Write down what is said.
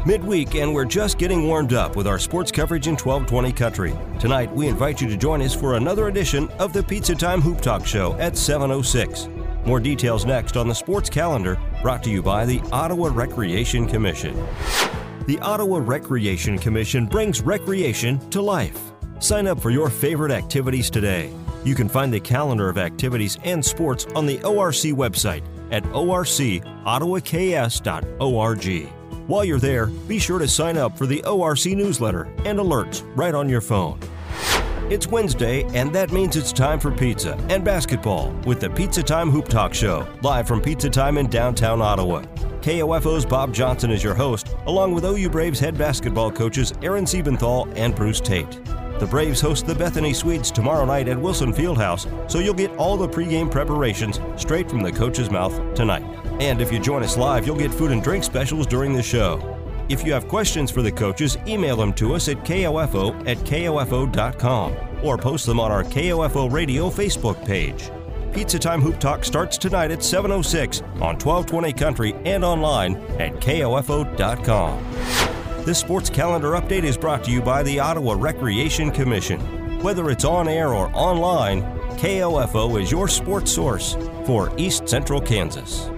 midweek, and we're just getting warmed up with our sports coverage in 1220 Country. Tonight, we invite you to join us for another edition of the Pizza Time Hoop Talk Show at 7:06. More details next on the sports calendar, brought to you by the Ottawa Recreation Commission. The Ottawa Recreation Commission brings recreation to life. Sign up for your favorite activities today. You can find the calendar of activities and sports on the ORC website at orcottawaks.org. While you're there, be sure to sign up for the ORC newsletter and alerts right on your phone. It's Wednesday, and that means it's time for pizza and basketball with the Pizza Time Hoop Talk Show, live from Pizza Time in downtown Ottawa. KOFO's Bob Johnson is your host, along with OU Braves head basketball coaches Aaron Siebenthal and Bruce Tate. The Braves host the Bethany Swedes tomorrow night at Wilson Fieldhouse, so you'll get all the pregame preparations straight from the coach's mouth tonight. And if you join us live, you'll get food and drink specials during the show. If you have questions for the coaches, email them to us at kofo@kofo.com or post them on our KOFO Radio Facebook page. Pizza Time Hoop Talk starts tonight at 7:06 on 1220 Country and online at kofo.com. This sports calendar update is brought to you by the Ottawa Recreation Commission. Whether it's on air or online, KOFO is your sports source for East Central Kansas.